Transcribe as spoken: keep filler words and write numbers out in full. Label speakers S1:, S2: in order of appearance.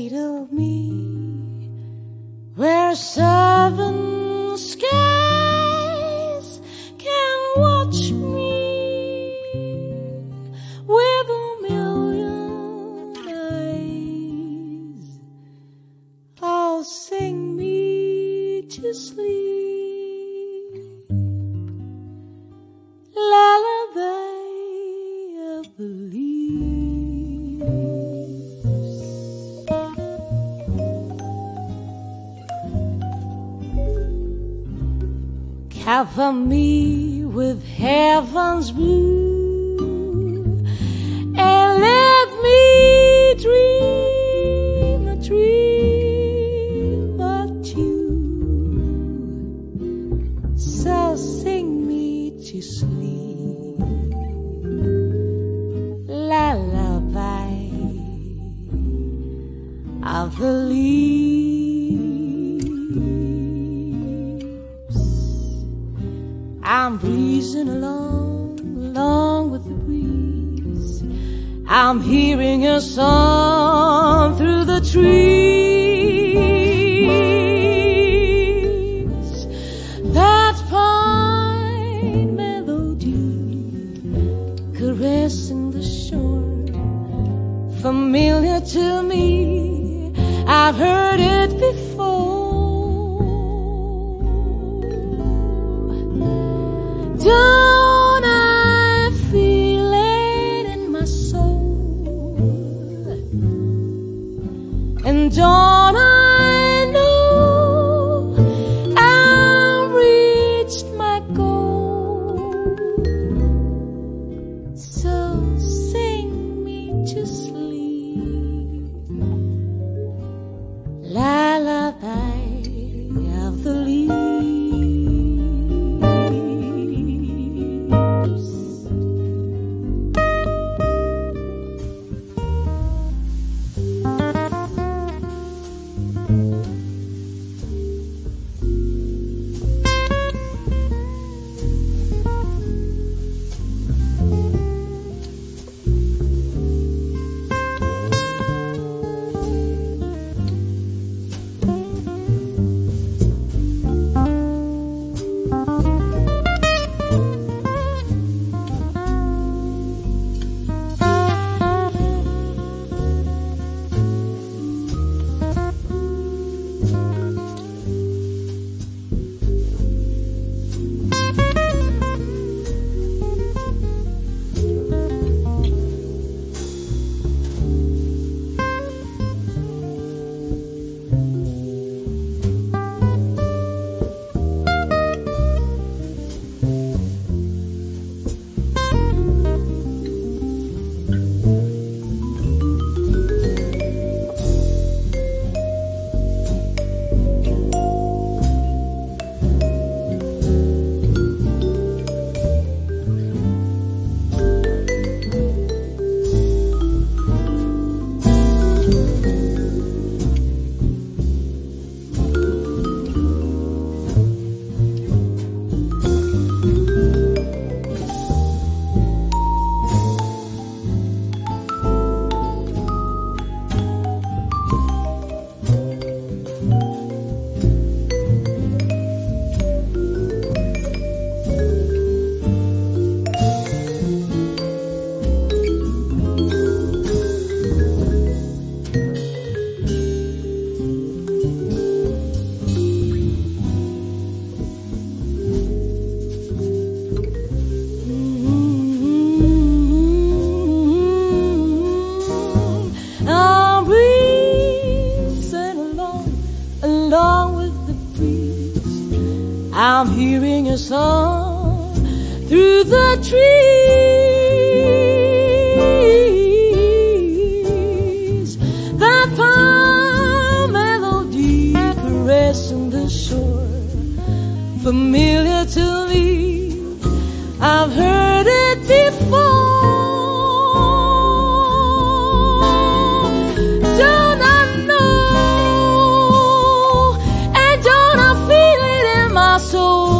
S1: side of me where seven skies can watch me with a million eyes. Oh, sing me to sleep, lullaby of the leaves. Cover me with heaven's blue and let me dream a dream of you. So sing me to sleep, lullaby of the leaves. I'm breezing along, along with the breeze. I'm hearing a song through the trees. That fine melody caressing the shore, familiar to me, I've heard it before. Don't I feel it in my soul? And don't I know I've reached my goal? So sing me to sleep, lullaby of the leaves. Along with the breeze, I'm hearing a song through the trees. That fine melody caressing the shore, familiar to me, I've heard it before. Don't I know? Don't I feel it in my soul?